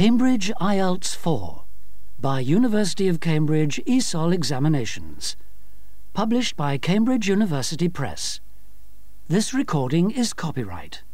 Cambridge IELTS 4 by University of Cambridge ESOL Examinations. Published by Cambridge University Press. This recording is copyright.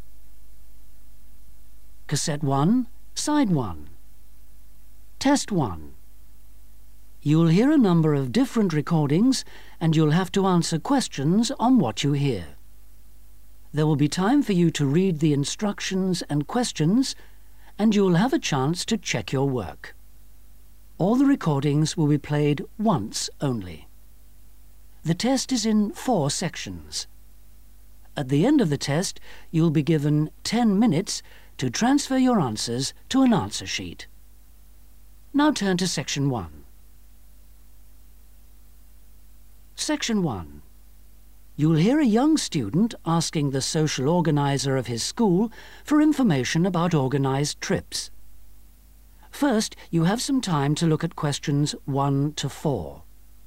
Cassette 1, Side 1. Test 1. You'll hear a number of different recordings and you'll have to answer questions on what you hear. There will be time for you to read the instructions and questions, and you'll have a chance to check your work. All the recordings will be played once only. The test is in 4 sections. At the end of the test, you'll be given 10 minutes to transfer your answers to an answer sheet. Now turn to Section 1. Section 1. You'll hear a young student asking the social organizer of his school for information about organised trips. First, you have some time to look at questions 1 to 4.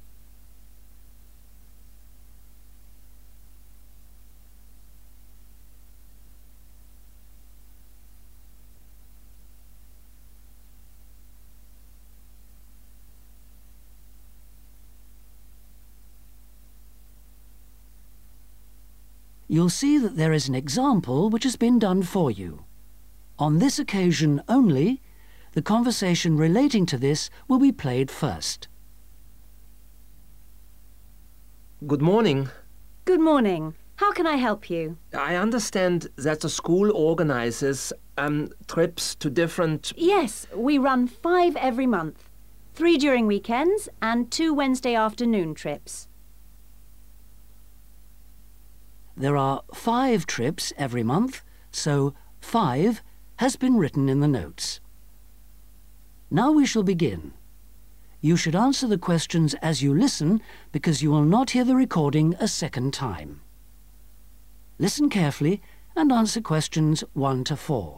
You'll see that there is an example which has been done for you. On this occasion only, the conversation relating to this will be played first. Good morning. Good morning. How can I help you? I understand that the school organizes trips to different... Yes, we run 5 every month. 3 during weekends and 2 Wednesday afternoon trips. There are 5 trips every month, so 5 has been written in the notes. Now we shall begin. You should answer the questions as you listen because you will not hear the recording a second time. Listen carefully and answer questions 1 to 4.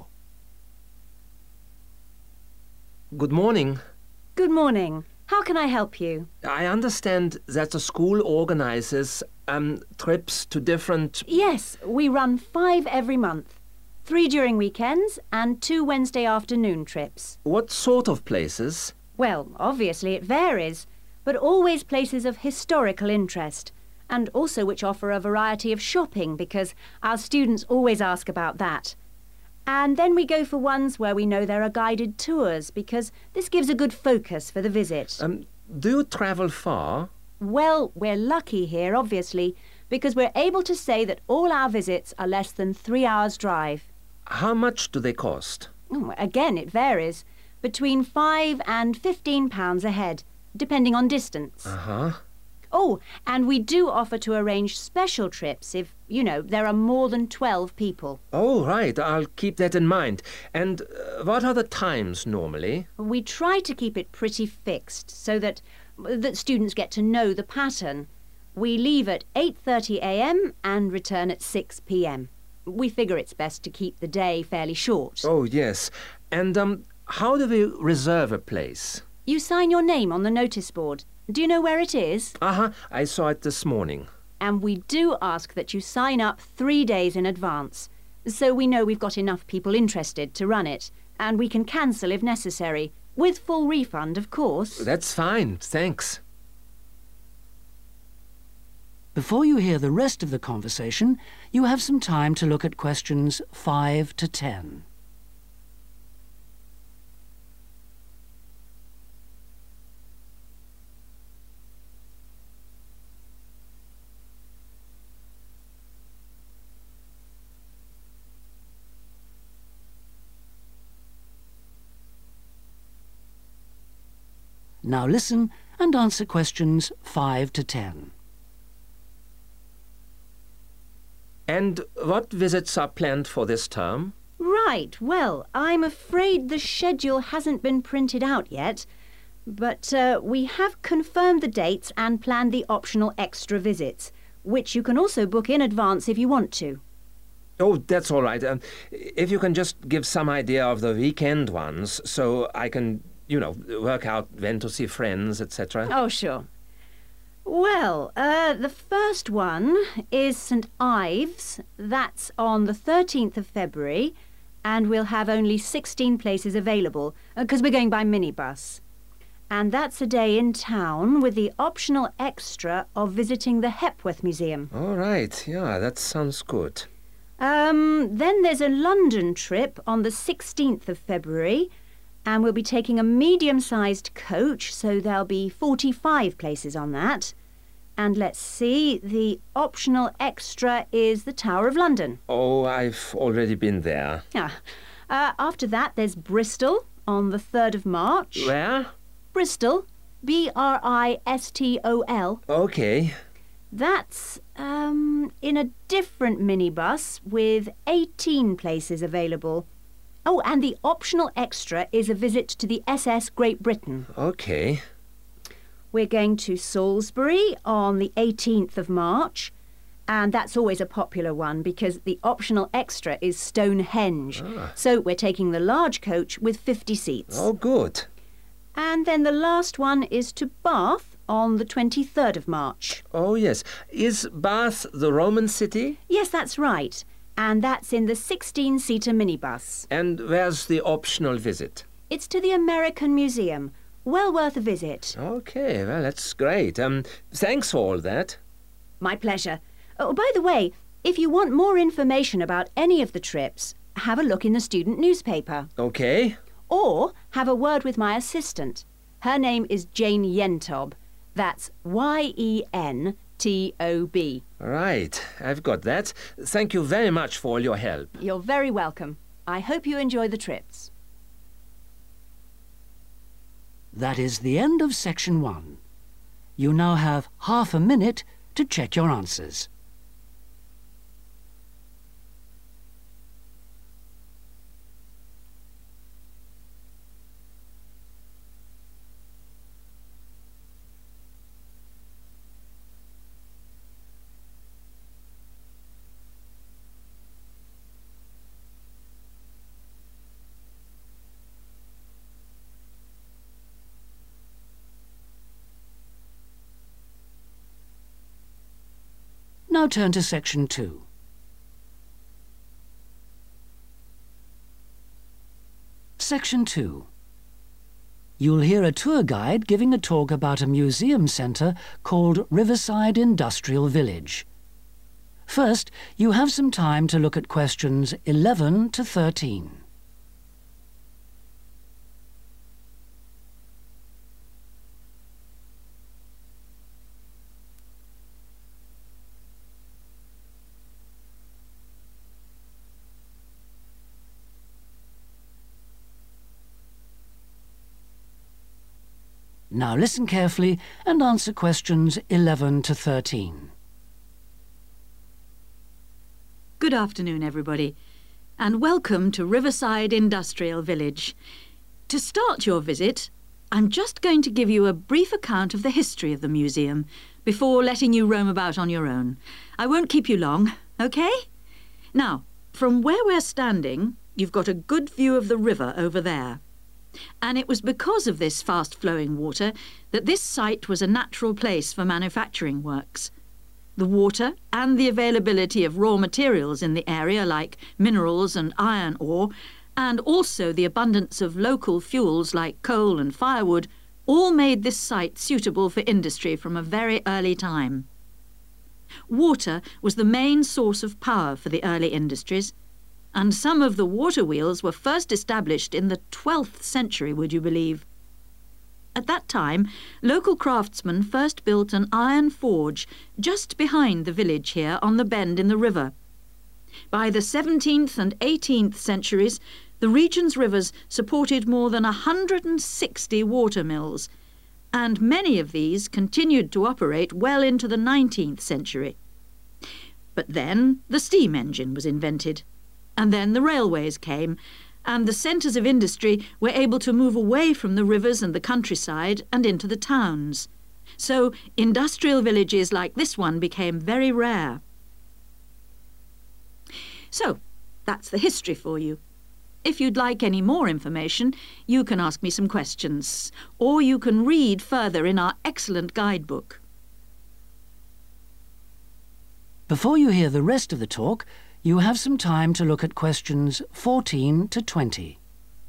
Good morning. Good morning. How can I help you? I understand that the school organizes trips to different... Yes, we run 5 every month. 3 during weekends and 2 Wednesday afternoon trips. What sort of places? Well, obviously it varies, but always places of historical interest, and also which offer a variety of shopping because our students always ask about that. And then we go for ones where we know there are guided tours because this gives a good focus for the visit. Do you travel far? Well, we're lucky here, obviously, because we're able to say that all our visits are less than 3 hours' drive. How much do they cost? Again, it varies. Between £5 and £15 a head, depending on distance. Uh-huh. Oh, and we do offer to arrange special trips if, you know, there are more than 12 people. Oh, right. I'll keep that in mind. And what are the times normally? We try to keep it pretty fixed so that students get to know the pattern. We leave at 8:30 a.m. and return at 6 p.m. We figure it's best to keep the day fairly short. Oh, yes. And how do we reserve a place? You sign your name on the notice board. Do you know where it is? Uh-huh. I saw it this morning. And we do ask that you sign up 3 days in advance, so we know we've got enough people interested to run it, and we can cancel if necessary, with full refund, of course. That's fine, thanks. Before you hear the rest of the conversation, you have some time to look at questions 5 to 10. Now listen and answer questions 5 to 10. And what visits are planned for this term? Right, well, I'm afraid the schedule hasn't been printed out yet, but we have confirmed the dates and planned the optional extra visits, which you can also book in advance if you want to. Oh, that's all right. If you can just give some idea of the weekend ones so I can... you know, work out when to see friends, etc. Oh, sure. Well, the first one is St Ives. That's on the 13th of February. and we'll have only 16 places available because we're going by minibus. And that's a day in town with the optional extra of visiting the Hepworth Museum. All right, yeah, that sounds good. Then there's a London trip on the 16th of February, and we'll be taking a medium-sized coach, so there'll be 45 places on that. And let's see, the optional extra is the Tower of London. Oh, I've already been there. After that, there's Bristol on the 3rd of March. Where? Bristol, Bristol. Okay. That's in a different minibus with 18 places available. Oh, and the optional extra is a visit to the SS Great Britain. Okay. We're going to Salisbury on the 18th of March, and that's always a popular one because the optional extra is Stonehenge. So we're taking the large coach with 50 seats. Oh, good. And then the last one is to Bath on the 23rd of March. Oh, yes. Is Bath the Roman city? Yes, that's right. And that's in the 16-seater minibus. And where's the optional visit? It's to the American Museum. Well worth a visit. Okay, well, that's great. Thanks for all that. My pleasure. Oh, by the way, if you want more information about any of the trips, have a look in the student newspaper. Okay. Or have a word with my assistant. Her name is Jane Yentob. That's Yentob. Right, I've got that. Thank you very much for all your help. You're very welcome. I hope you enjoy the trips. That is the end of section 1. You now have half a minute to check your answers. Now turn to section 2. Section 2. You'll hear a tour guide giving a talk about a museum centre called Riverside Industrial Village. First, you have some time to look at questions 11 to 13. Now listen carefully and answer questions 11 to 13. Good afternoon, everybody, and welcome to Riverside Industrial Village. To start your visit, I'm just going to give you a brief account of the history of the museum before letting you roam about on your own. I won't keep you long, OK? Now, from where we're standing, you've got a good view of the river over there. And it was because of this fast-flowing water that this site was a natural place for manufacturing works. The water and the availability of raw materials in the area like minerals and iron ore, and also the abundance of local fuels like coal and firewood, all made this site suitable for industry from a very early time. Water was the main source of power for the early industries, and some of the water wheels were first established in the 12th century, would you believe? At that time, local craftsmen first built an iron forge just behind the village here on the bend in the river. By the 17th and 18th centuries, the region's rivers supported more than 160 water mills, and many of these continued to operate well into the 19th century. But then the steam engine was invented. And then the railways came, and the centres of industry were able to move away from the rivers and the countryside and into the towns. So industrial villages like this one became very rare. So that's the history for you. If you'd like any more information, you can ask me some questions, or you can read further in our excellent guidebook. Before you hear the rest of the talk, you have some time to look at questions 14 to 20.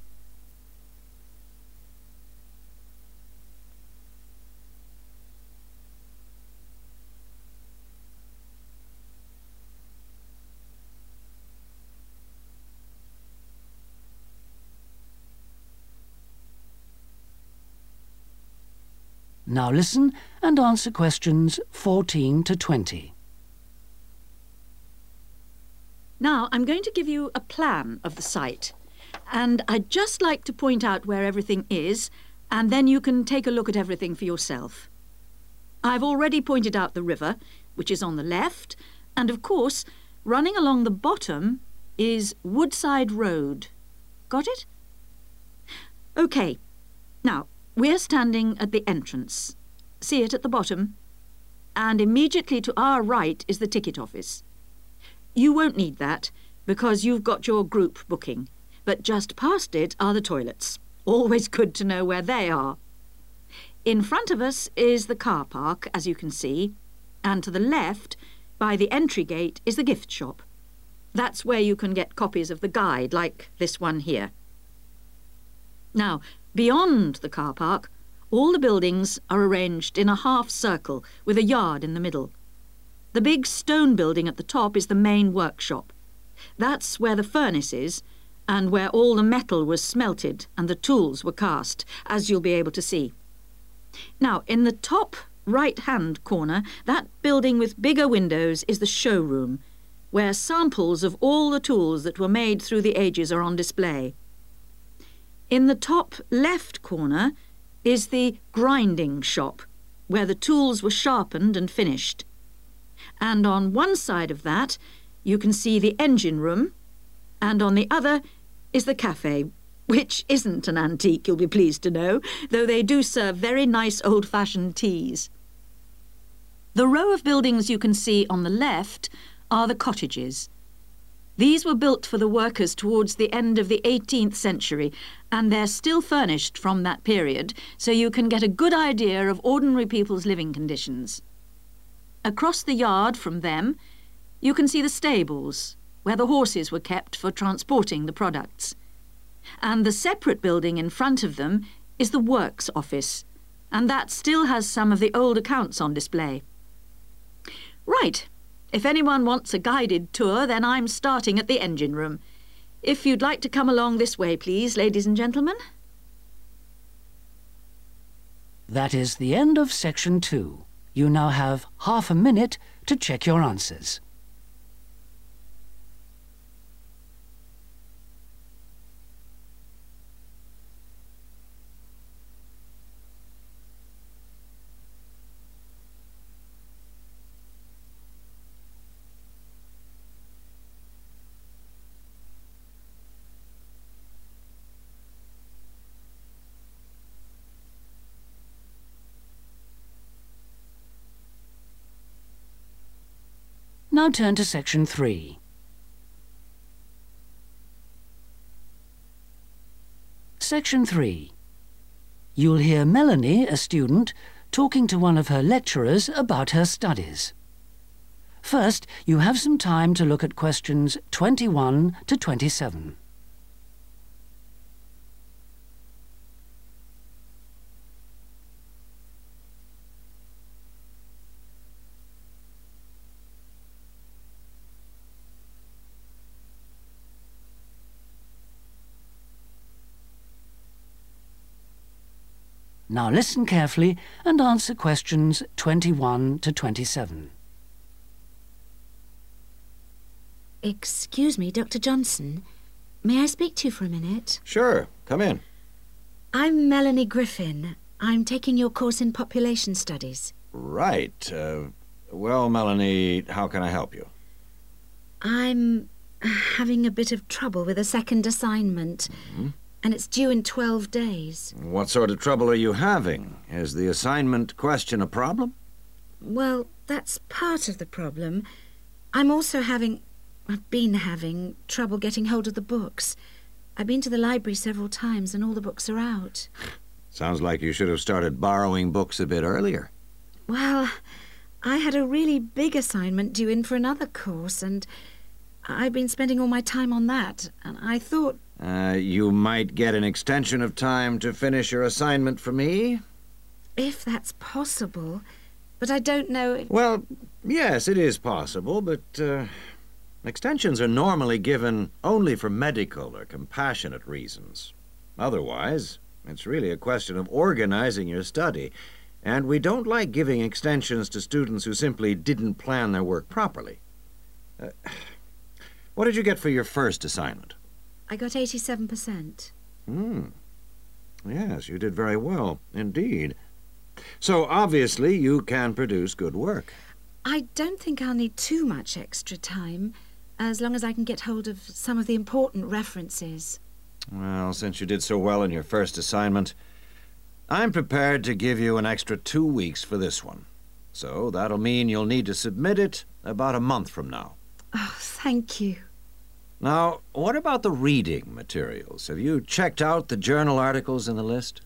Now listen and answer questions 14 to 20. Now I'm going to give you a plan of the site, and I'd just like to point out where everything is, and then you can take a look at everything for yourself. I've already pointed out the river, which is on the left, and of course, running along the bottom is Woodside Road. Got it? OK. Now, we're standing at the entrance. See it at the bottom? And immediately to our right is the ticket office. You won't need that, because you've got your group booking, but just past it are the toilets. Always good to know where they are. In front of us is the car park, as you can see, and to the left, by the entry gate, is the gift shop. That's where you can get copies of the guide, like this one here. Now, beyond the car park, all the buildings are arranged in a half circle with a yard in the middle. The big stone building at the top is the main workshop. That's where the furnace is, and where all the metal was smelted and the tools were cast, as you'll be able to see. Now, in the top right-hand corner, that building with bigger windows is the showroom, where samples of all the tools that were made through the ages are on display. In the top left corner is the grinding shop, where the tools were sharpened and finished. And on one side of that, you can see the engine room, and on the other is the cafe, which isn't an antique, you'll be pleased to know, though they do serve very nice old-fashioned teas. The row of buildings you can see on the left are the cottages. These were built for the workers towards the end of the 18th century, and they're still furnished from that period, so you can get a good idea of ordinary people's living conditions. Across the yard from them, you can see the stables, where the horses were kept for transporting the products. And the separate building in front of them is the works office, and that still has some of the old accounts on display. Right. If anyone wants a guided tour, then I'm starting at the engine room. If you'd like to come along this way, please, ladies and gentlemen. That is the end of section 2. You now have half a minute to check your answers. Now turn to section 3. Section 3. You'll hear Melanie, a student, talking to one of her lecturers about her studies. First, you have some time to look at questions 21 to 27. Now listen carefully and answer questions 21 to 27. Excuse me, Dr. Johnson. May I speak to you for a minute? Sure, come in. I'm Melanie Griffin. I'm taking your course in population studies. Right. Well, Melanie, how can I help you? I'm having a bit of trouble with a second assignment. Mm-hmm. And it's due in 12 days. What sort of trouble are you having? Is the assignment question a problem? Well, that's part of the problem. I've been having trouble getting hold of the books. I've been to the library several times and all the books are out. Sounds like you should have started borrowing books a bit earlier. Well, I had a really big assignment due in for another course and I've been spending all my time on that, and I thought... You might get an extension of time to finish your assignment for me? If that's possible, but I don't know if... Well, yes, it is possible, but extensions are normally given only for medical or compassionate reasons. Otherwise, it's really a question of organizing your study, and we don't like giving extensions to students who simply didn't plan their work properly. What did you get for your first assignment? I got 87%. Yes, you did very well, indeed. So, obviously, you can produce good work. I don't think I'll need too much extra time, as long as I can get hold of some of the important references. Well, since you did so well in your first assignment, I'm prepared to give you an extra 2 weeks for this one. So that'll mean you'll need to submit it about a month from now. Oh, thank you. Now, what about the reading materials? Have you checked out the journal articles in the list?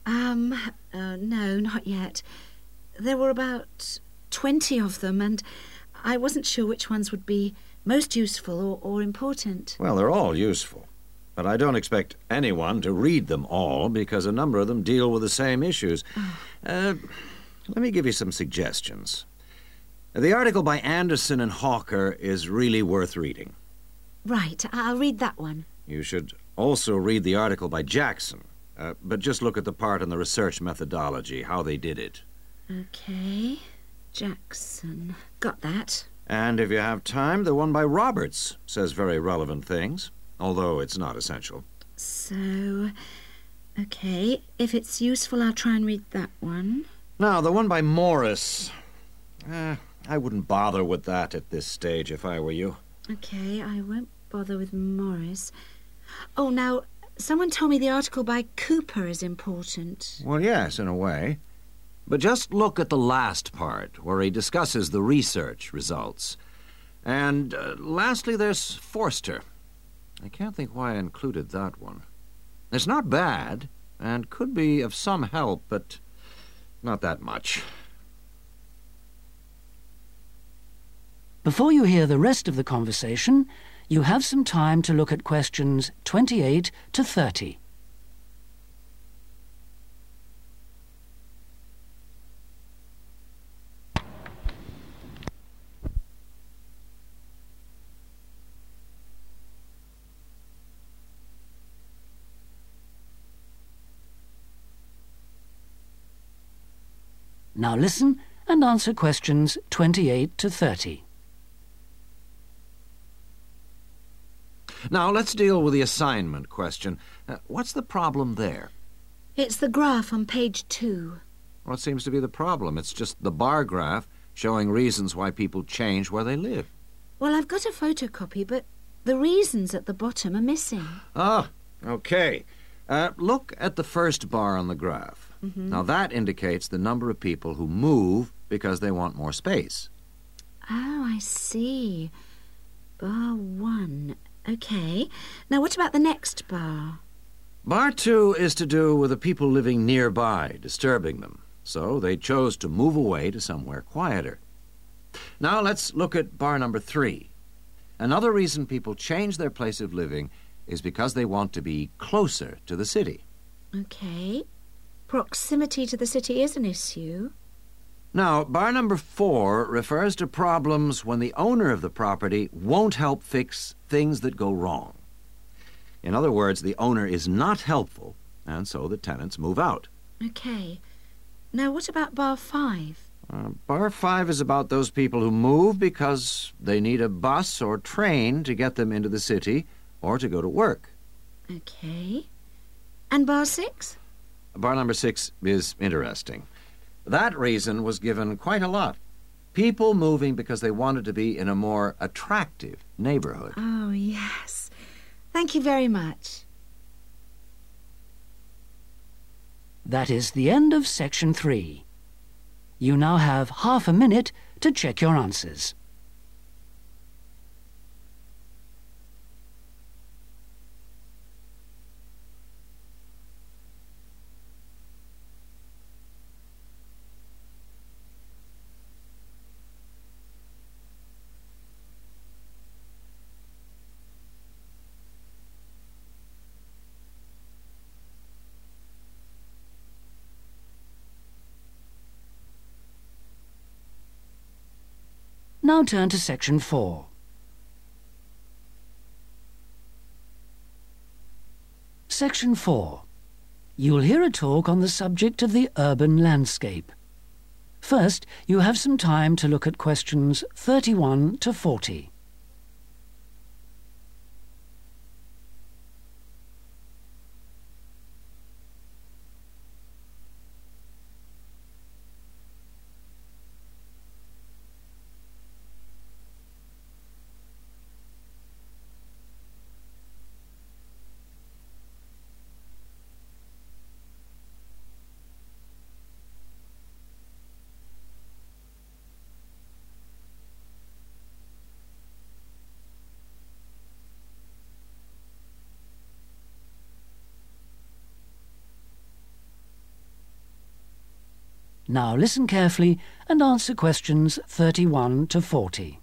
No, not yet. There were about 20 of them, and I wasn't sure which ones would be most useful or important. Well, they're all useful. But I don't expect anyone to read them all, because a number of them deal with the same issues. Let me give you some suggestions. The article by Anderson and Hawker is really worth reading. Right, I'll read that one. You should also read the article by Jackson, but just look at the part on the research methodology, how they did it. Okay, Jackson. Got that. And if you have time, the one by Roberts says very relevant things, although it's not essential. So, okay, if it's useful, I'll try and read that one. Now, the one by Morris, I wouldn't bother with that at this stage if I were you. Okay, I won't bother with Morris. Oh, now, someone told me the article by Cooper is important. Well, yes, in a way. But just look at the last part, where he discusses the research results. And lastly, there's Forster. I can't think why I included that one. It's not bad, and could be of some help, but not that much. Before you hear the rest of the conversation, you have some time to look at questions 28 to 30. Now listen and answer questions 28 to 30. Now, let's deal with the assignment question. What's the problem there? It's the graph on page 2. What seems to be the problem? It's just the bar graph showing reasons why people change where they live. Well, I've got a photocopy, but the reasons at the bottom are missing. Ah, okay. Look at the first bar on the graph. Now, that indicates the number of people who move because they want more space. Oh, I see. Bar 1. Okay. Now, what about the next bar? Bar 2 is to do with the people living nearby, disturbing them. So they chose to move away to somewhere quieter. Now, let's look at bar number 3. Another reason people change their place of living is because they want to be closer to the city. Okay. Proximity to the city is an issue. Now, bar number 4 refers to problems when the owner of the property won't help fix things that go wrong. In other words, the owner is not helpful, and so the tenants move out. Okay. Now, what about bar 5? Bar 5 is about those people who move because they need a bus or train to get them into the city or to go to work. Okay. And bar 6? Bar number 6 is interesting. That reason was given quite a lot. People moving because they wanted to be in a more attractive neighborhood. Oh, yes. Thank you very much. That is the end of section 3. You now have half a minute to check your answers. Now turn to section 4. Section 4. You'll hear a talk on the subject of the urban landscape. First, you have some time to look at questions 31 to 40. Now listen carefully and answer questions 31 to 40.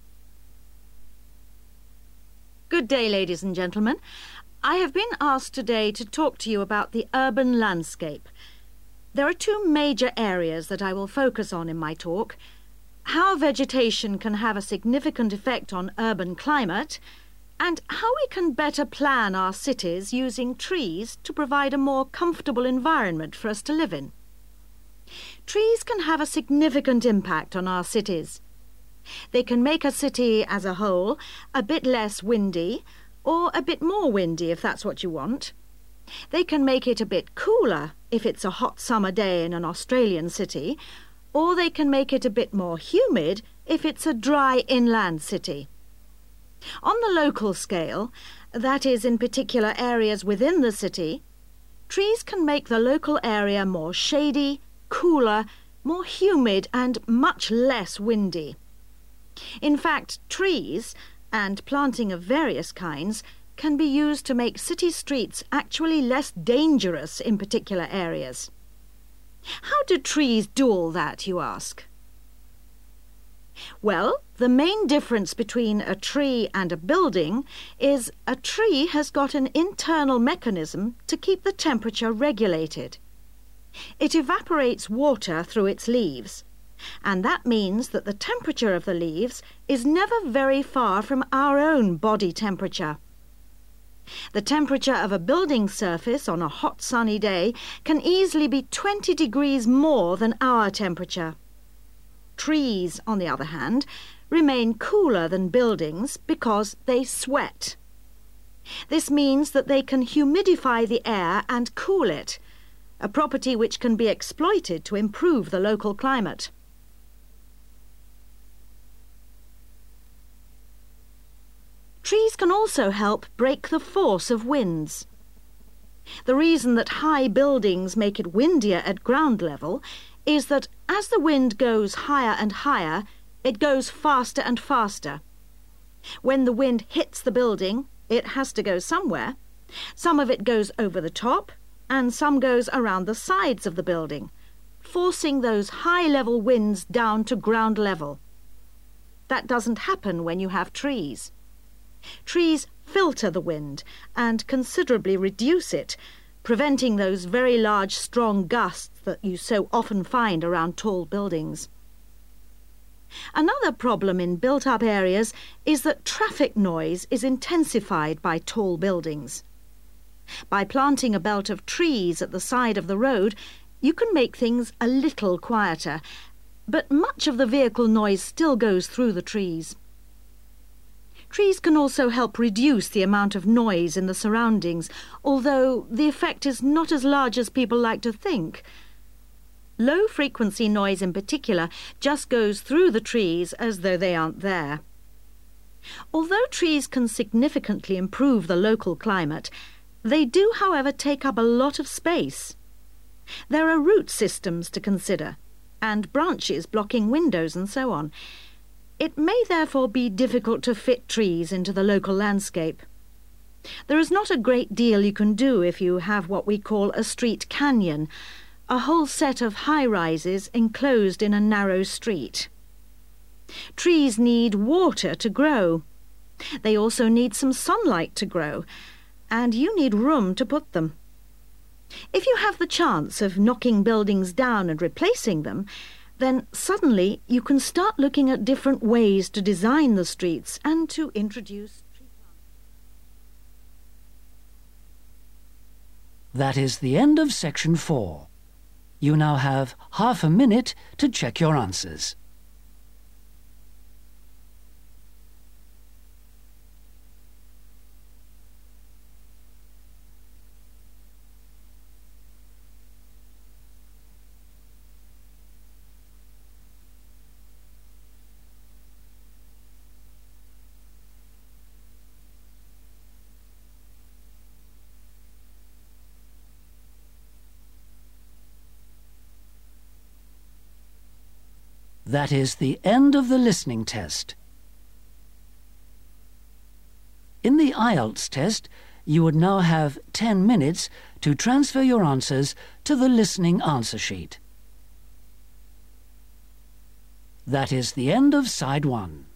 Good day, ladies and gentlemen. I have been asked today to talk to you about the urban landscape. There are two major areas that I will focus on in my talk: how vegetation can have a significant effect on urban climate, and how we can better plan our cities using trees to provide a more comfortable environment for us to live in. Trees can have a significant impact on our cities. They can make a city as a whole a bit less windy, or a bit more windy if that's what you want. They can make it a bit cooler if it's a hot summer day in an Australian city, or they can make it a bit more humid if it's a dry inland city. On the local scale, that is in particular areas within the city, trees can make the local area more shady, cooler, more humid and much less windy. In fact, trees, and planting of various kinds, can be used to make city streets actually less dangerous in particular areas. How do trees do all that, you ask? Well, the main difference between a tree and a building is a tree has got an internal mechanism to keep the temperature regulated. It evaporates water through its leaves, and that means that the temperature of the leaves is never very far from our own body temperature. The temperature of a building surface on a hot sunny day can easily be 20 degrees more than our temperature. Trees, on the other hand, remain cooler than buildings because they sweat. This means that they can humidify the air and cool it, a property which can be exploited to improve the local climate. Trees can also help break the force of winds. The reason that high buildings make it windier at ground level is that as the wind goes higher and higher, it goes faster and faster. When the wind hits the building, it has to go somewhere. Some of it goes over the top, and some goes around the sides of the building, forcing those high-level winds down to ground level. That doesn't happen when you have trees. Trees filter the wind and considerably reduce it, preventing those very large, strong gusts that you so often find around tall buildings. Another problem in built-up areas is that traffic noise is intensified by tall buildings. By planting a belt of trees at the side of the road, you can make things a little quieter, but much of the vehicle noise still goes through the trees. Trees can also help reduce the amount of noise in the surroundings, although the effect is not as large as people like to think. Low-frequency noise in particular just goes through the trees as though they aren't there. Although trees can significantly improve the local climate, they do, however, take up a lot of space. There are root systems to consider, and branches blocking windows and so on. It may therefore be difficult to fit trees into the local landscape. There is not a great deal you can do if you have what we call a street canyon, a whole set of high-rises enclosed in a narrow street. Trees need water to grow. They also need some sunlight to grow, and you need room to put them. If you have the chance of knocking buildings down and replacing them, then suddenly you can start looking at different ways to design the streets and to introduce... That is the end of section 4. You now have half a minute to check your answers. That is the end of the listening test. In the IELTS test, you would now have 10 minutes to transfer your answers to the listening answer sheet. That is the end of side 1.